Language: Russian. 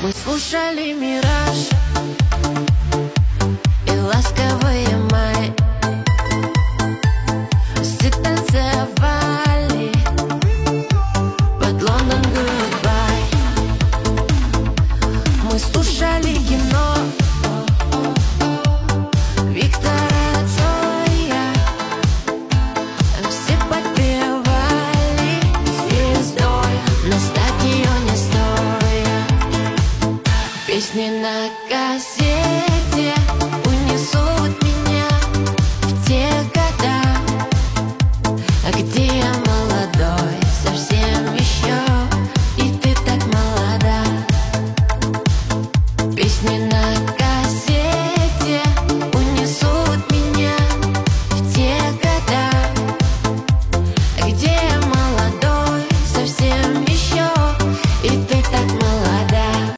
Мы слушали «Мираж» и ласковые май. Все танцевали под Лондон Goodbye. Мы слушали кино Виктора Цоя. Все подпевали звездой на стадионе стоя. Песни на кассете